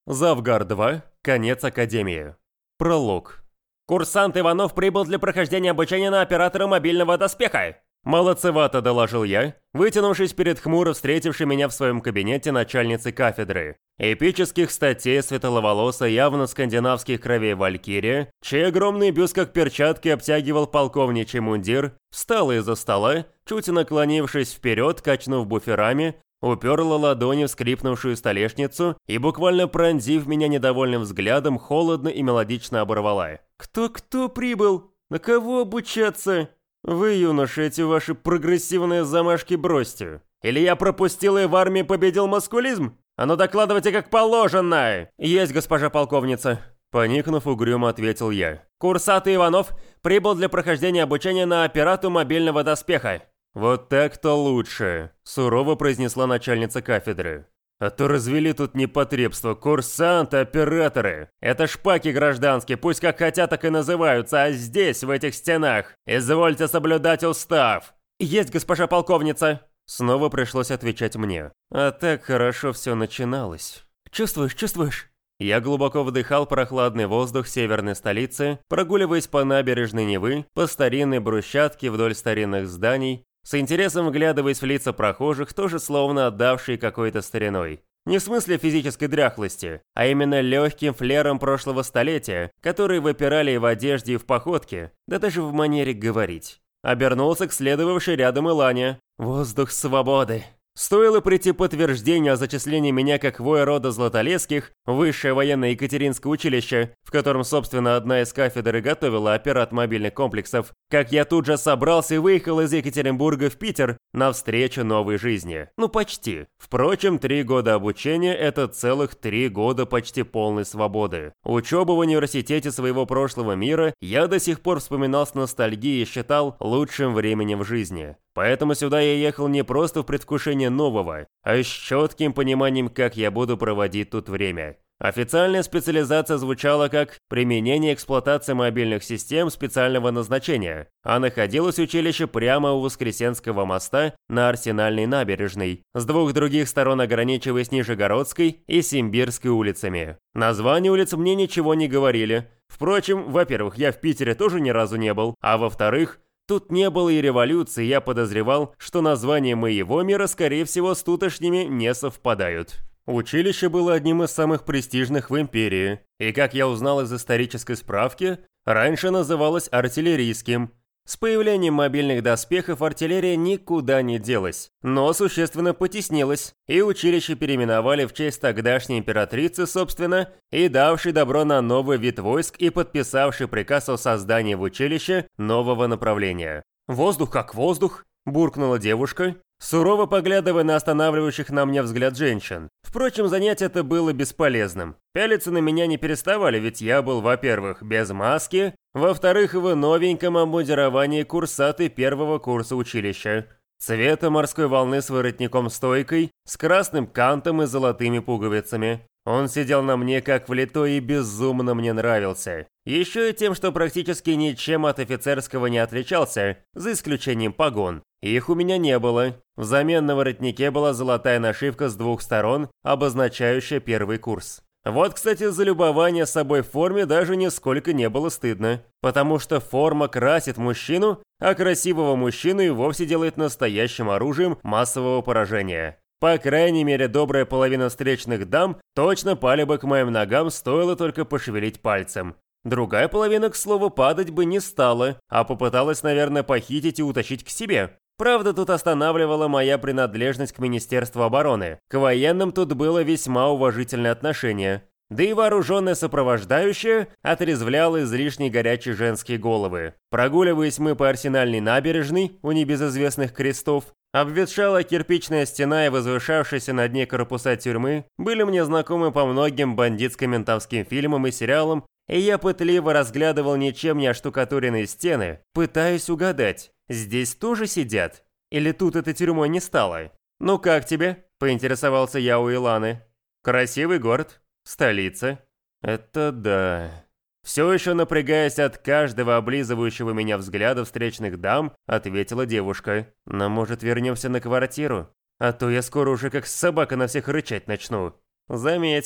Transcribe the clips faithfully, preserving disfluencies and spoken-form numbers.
Завгар два. Конец Академии. Пролог. Курсант Иванов прибыл для прохождения обучения на оператора мобильного доспеха. Молодцевато доложил я, вытянувшись перед хмуро встретившей меня в своем кабинете начальницы кафедры. Эпических статей светловолосой, явно скандинавских кровей валькирия, чей огромный бюст как перчатки обтягивал полковничий мундир, встала из-за стола, чуть наклонившись вперед, качнув буферами, уперла ладони в скрипнувшую столешницу и, буквально пронзив меня недовольным взглядом, холодно и мелодично оборвала. «Кто-кто прибыл? На кого обучаться? Вы, юноши, эти ваши прогрессивные замашки бросьте. Или я пропустил и в армии победил маскулизм? А ну докладывайте как положено!» «Есть, госпожа полковница», — поникнув, угрюмо ответил я. «Курсант Иванов прибыл для прохождения обучения на операту мобильного доспеха». «Вот так-то лучше», — сурово произнесла начальница кафедры. «А то развели тут непотребство. Курсанты, операторы. Это шпаки гражданские, пусть как хотят, так и называются, а здесь, в этих стенах, извольте соблюдать устав». «Есть, госпожа полковница». Снова пришлось отвечать мне. А так хорошо все начиналось. «Чувствуешь, чувствуешь?» Я глубоко вдыхал прохладный воздух северной столицы, прогуливаясь по набережной Невы, по старинной брусчатке вдоль старинных зданий, с интересом вглядываясь в лица прохожих, тоже словно отдавшие какой-то стариной. Не в смысле физической дряхлости, а именно легким флером прошлого столетия, которые выпирали и в одежде, и в походке, да даже в манере говорить. Обернулся к следовавшей рядом Илане. «Воздух свободы». Стоило прийти подтверждение о зачислении меня как воя рода Златолесских в Высшее военное Екатеринское училище, в котором, собственно, одна из кафедр и готовила операт мобильных комплексов, как я тут же собрался и выехал из Екатеринбурга в Питер навстречу новой жизни. Ну, почти. Впрочем, три года обучения – это целых три года почти полной свободы. Учебу в университете своего прошлого мира я до сих пор вспоминал с ностальгией и считал лучшим временем в жизни. Поэтому сюда я ехал не просто в предвкушении нового, а с четким пониманием, как я буду проводить тут время. Официальная специализация звучала как «применение и эксплуатация мобильных систем специального назначения», а находилось училище прямо у Воскресенского моста на Арсенальной набережной, с двух других сторон ограничиваясь Нижегородской и Симбирской улицами. Названия улиц мне ничего не говорили. Впрочем, во-первых, я в Питере тоже ни разу не был, а во-вторых, тут не было и революции, я подозревал, что названия моего мира, скорее всего, с тутошними не совпадают. Училище было одним из самых престижных в империи, и, как я узнал из исторической справки, раньше называлось артиллерийским. С появлением мобильных доспехов артиллерия никуда не делась, но существенно потеснилась, и училище переименовали в честь тогдашней императрицы, собственно, и давшей добро на новый вид войск и подписавшей приказ о создании в училище нового направления. «Воздух как воздух», – буркнула девушка, сурово поглядывая на останавливающих на мне взгляд женщин. Впрочем, занятие это было бесполезным. Пялиться на меня не переставали, ведь я был, во-первых, без маски, во-вторых, в новеньком обмундировании курсаты первого курса училища. Цвета морской волны с воротником-стойкой, с красным кантом и золотыми пуговицами. Он сидел на мне как влитой и безумно мне нравился. Еще и тем, что практически ничем от офицерского не отличался, за исключением погон. Их у меня не было. Взамен на воротнике была золотая нашивка с двух сторон, обозначающая первый курс. Вот, кстати, за любование собой в форме даже нисколько не было стыдно. Потому что форма красит мужчину, а красивого мужчину и вовсе делает настоящим оружием массового поражения. По крайней мере, добрая половина встречных дам точно пали бы к моим ногам, стоило только пошевелить пальцем. Другая половина, к слову, падать бы не стала, а попыталась, наверное, похитить и утащить к себе. Правда, тут останавливала моя принадлежность к Министерству обороны. К военным тут было весьма уважительное отношение. Да и вооруженная сопровождающая отрезвляла излишне горячие женские головы. Прогуливаясь мы по Арсенальной набережной, у небезызвестных крестов, обветшалая кирпичная стена и возвышавшиеся над ней корпуса тюрьмы были мне знакомы по многим бандитско-ментовским фильмам и сериалам, и я пытливо разглядывал ничем не оштукатуренные стены, пытаясь угадать, здесь тоже сидят? Или тут этой тюрьмой не стало? «Ну как тебе?» – поинтересовался я у Иланы. «Красивый город. Столица». «Это да». Все еще напрягаясь от каждого облизывающего меня взгляда встречных дам, ответила девушка. «Но, может, вернемся на квартиру? А то я скоро уже как собака на всех рычать начну». «Заметил».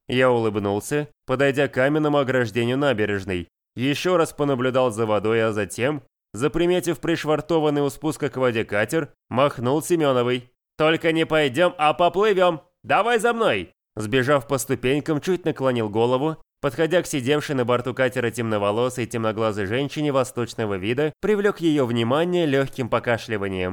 Я улыбнулся, подойдя к каменному ограждению набережной. Еще раз понаблюдал за водой, а затем, заприметив пришвартованный у спуска к воде катер, махнул Семеновой. «Только не пойдем, а поплывем! Давай за мной!» Сбежав по ступенькам, чуть наклонил голову, подходя к сидевшей на борту катера темноволосой и темноглазой женщине восточного вида, привлек ее внимание легким покашливанием.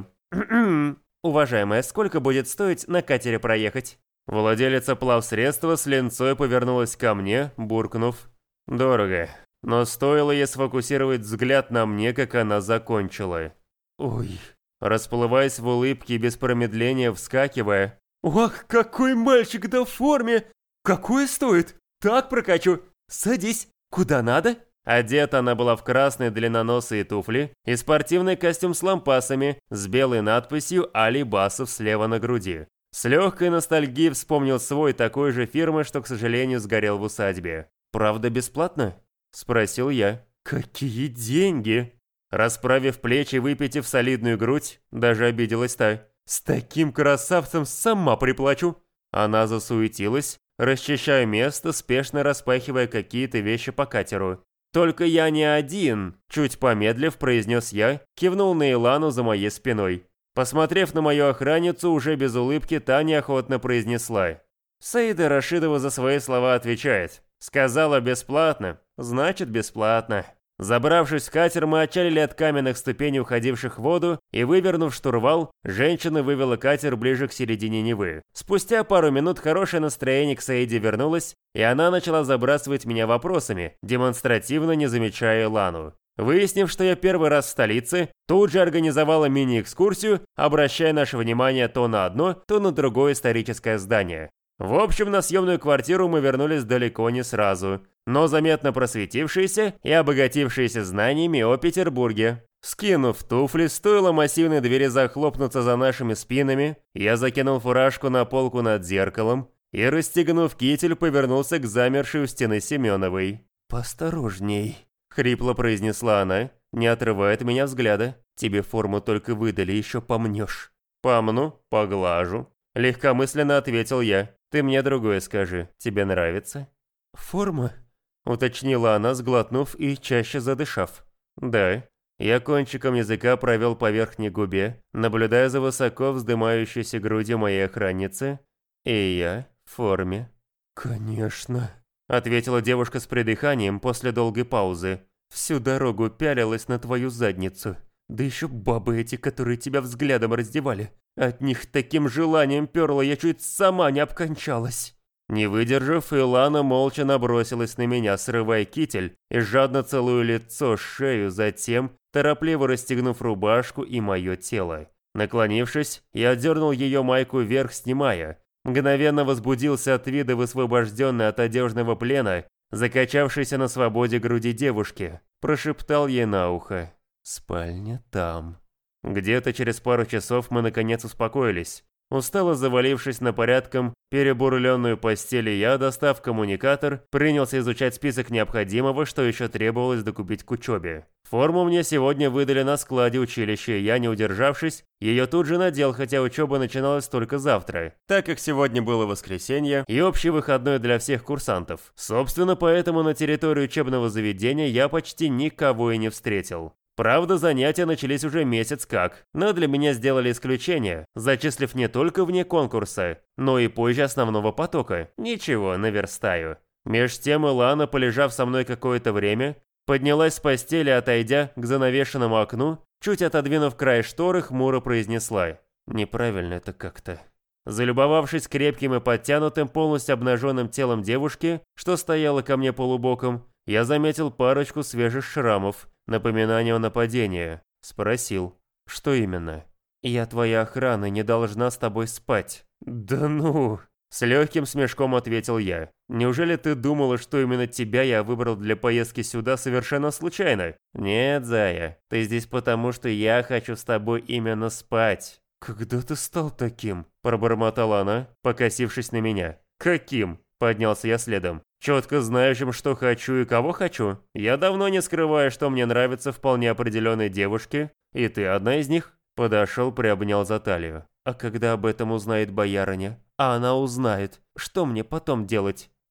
«Уважаемая, сколько будет стоить на катере проехать?» Владелица плавсредства с ленцой повернулась ко мне, буркнув: «Дорого». Но стоило ей сфокусировать взгляд на мне, как она закончила. «Ой». Расплываясь в улыбке и без промедления вскакивая: «Ох, какой мальчик, да в форме! Какое стоит? Так прокачу. Садись. Куда надо?» Одета она была в красные длинноносые туфли и спортивный костюм с лампасами с белой надписью «Али Басов» слева на груди. С легкой ностальгией вспомнил свой такой же фирмы, что, к сожалению, сгорел в усадьбе. «Правда бесплатно?» – спросил я. «Какие деньги?» Расправив плечи и выпитив солидную грудь, даже обиделась та. «С таким красавцем сама приплачу!» Она засуетилась, расчищая место, спешно распахивая какие-то вещи по катеру. «Только я не один», – чуть помедлив произнес я, кивнул на Илану за моей спиной. Посмотрев на мою охранницу, уже без улыбки, та неохотно произнесла: «Саида Рашидова за свои слова отвечает. Сказала бесплатно, значит бесплатно». Забравшись в катер, мы отчалили от каменных ступеней, уходивших в воду, и, вывернув штурвал, женщина вывела катер ближе к середине Невы. Спустя пару минут хорошее настроение к Саиде вернулось, и она начала забрасывать меня вопросами, демонстративно не замечая Лану. Выяснив, что я первый раз в столице, тут же организовала мини-экскурсию, обращая наше внимание то на одно, то на другое историческое здание. В общем, на съемную квартиру мы вернулись далеко не сразу, но заметно просветившиеся и обогатившиеся знаниями о Петербурге. Скинув туфли, стоило массивной двери захлопнуться за нашими спинами, я закинул фуражку на полку над зеркалом и, расстегнув китель, повернулся к замершей у стены Семеновой. «Посторожней», — хрипло произнесла она, не отрывая от меня взгляда. «Тебе форму только выдали, еще помнешь». «Помну, поглажу», — легкомысленно ответил я. «Ты мне другое скажи, тебе нравится?» «Форма?» — уточнила она, сглотнув и чаще задышав. «Да». Я кончиком языка провел по верхней губе, наблюдая за высоко вздымающейся грудью моей охранницы. «И я в форме». «Конечно», — ответила девушка с придыханием после долгой паузы. «Всю дорогу пялилась на твою задницу. Да еще бабы эти, которые тебя взглядом раздевали. От них таким желанием перла, я чуть сама не обкончалась». Не выдержав, Илана молча набросилась на меня, срывая китель и жадно целуя лицо, шею, затем торопливо расстегнув рубашку и мое тело. Наклонившись, я дернул ее майку вверх, снимая. Мгновенно возбудился от вида высвобожденной от одежного плена, закачавшейся на свободе груди девушки. Прошептал ей на ухо: «Спальня там». Где-то через пару часов мы наконец успокоились. Устало завалившись на порядком перебурленную постель, я, достав коммуникатор, принялся изучать список необходимого, что еще требовалось докупить к учебе. Форму мне сегодня выдали на складе училища, и я, не удержавшись, ее тут же надел, хотя учеба начиналась только завтра, так как сегодня было воскресенье и общий выходной для всех курсантов. Собственно, поэтому на территории учебного заведения я почти никого и не встретил. Правда, занятия начались уже месяц как, но для меня сделали исключение, зачислив не только вне конкурса, но и позже основного потока. Ничего, наверстаю. Меж тем Илана, полежав со мной какое-то время, поднялась с постели, отойдя к занавешенному окну, чуть отодвинув край шторы, хмуро произнесла: «Неправильно это как-то». Залюбовавшись крепким и подтянутым, полностью обнаженным телом девушки, что стояла ко мне полубоком, я заметил парочку свежих шрамов, напоминание о нападении. Спросил: «Что именно?» «Я твоя охрана, не должна с тобой спать». «Да ну!» С легким смешком ответил я. «Неужели ты думала, что именно тебя я выбрал для поездки сюда совершенно случайно?» «Нет, Зая, ты здесь потому, что я хочу с тобой именно спать». «Когда ты стал таким?» – пробормотала она, покосившись на меня. «Каким?» – поднялся я следом. «Четко знающим, что хочу и кого хочу. Я давно не скрываю, что мне нравятся вполне определенные девушки, и ты одна из них». Подошел, приобнял за талию. «А когда об этом узнает боярыня?» «А она узнает. Что мне потом делать?»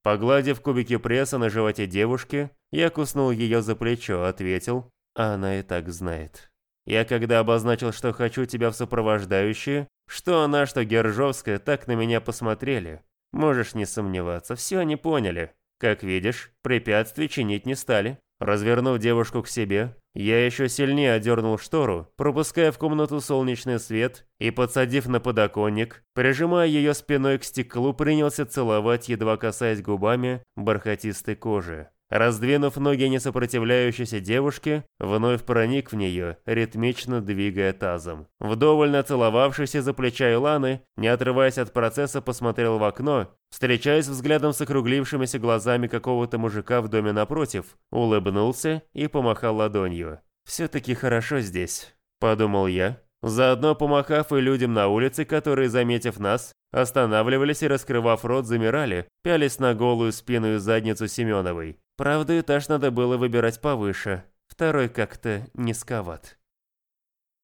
Погладив кубики пресса на животе девушки, я куснул ее за плечо, ответил, а она и так знает. Я когда обозначил, что хочу тебя в сопровождающие, что она, что Гержовская так на меня посмотрели. Можешь не сомневаться, все они поняли. Как видишь, препятствий чинить не стали. Развернув девушку к себе, я еще сильнее одернул штору, пропуская в комнату солнечный свет и, подсадив на подоконник, прижимая ее спиной к стеклу, принялся целовать, едва касаясь губами бархатистой кожи. Раздвинув ноги несопротивляющейся девушки, вновь проник в нее, ритмично двигая тазом. Вдоволь нацеловавшись из-за плеча Иланы, не отрываясь от процесса, посмотрел в окно, встречаясь взглядом с округлившимися глазами какого-то мужика в доме напротив, улыбнулся и помахал ладонью. «Все-таки хорошо здесь», — подумал я, заодно помахав и людям на улице, которые, заметив нас, останавливались и, раскрывав рот, замирали, пялись на голую спину и задницу Семеновой. Правда, этаж надо было выбирать повыше, второй как-то низковат.